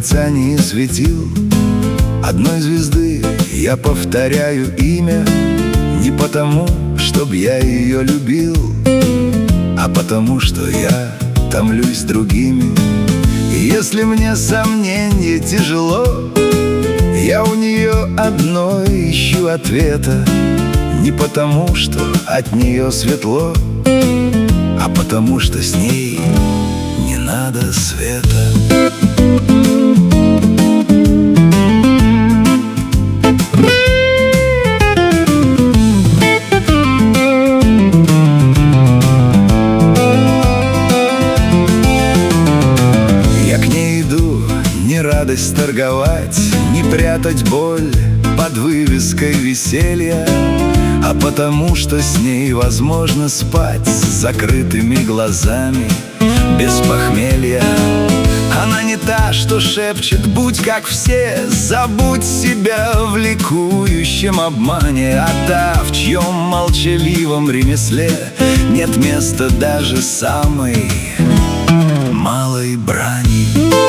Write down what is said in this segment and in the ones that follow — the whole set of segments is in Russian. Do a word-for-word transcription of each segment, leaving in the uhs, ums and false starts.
мерцании светил одной звезды я повторяю имя не потому, чтоб я ее любил, а потому, что я томлюсь другими. И если мне сомнение тяжело, я у нее одной ищу ответа. Не потому, что от нее светло, а потому, что с ней не надо света. Радость торговать, не прятать боль под вывеской веселья, а потому, что с ней возможно спать с закрытыми глазами, без похмелья. Она не та, что шепчет: будь как все, забудь себя в ликующем обмане, а та, в чьем молчаливом ремесле нет места даже самой малой брани.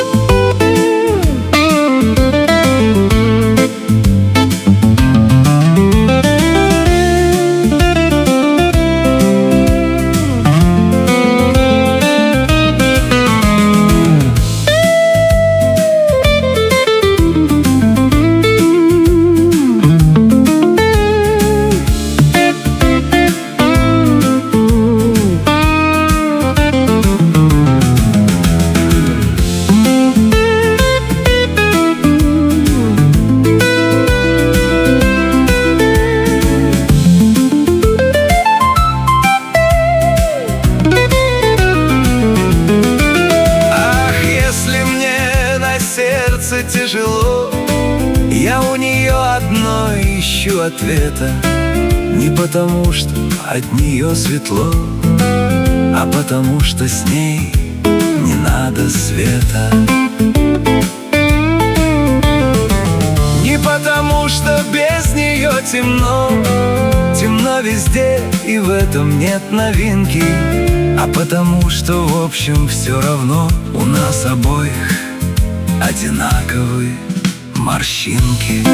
Тяжело, я у нее одной ищу ответа. Не потому, что от нее светло, а потому, что с ней не надо света. Не потому, что без нее темно, темно везде, и в этом нет новинки, а потому, что в общем все равно у нас обоих одинаковые морщинки.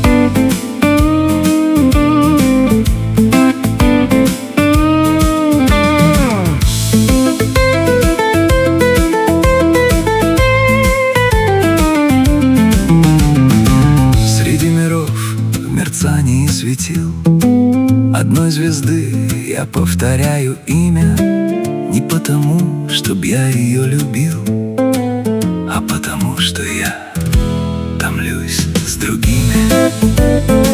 Среди миров в мерцании светил одной звезды я повторяю имя не потому, чтоб я ее любил, а потому, что я томлюсь с другими.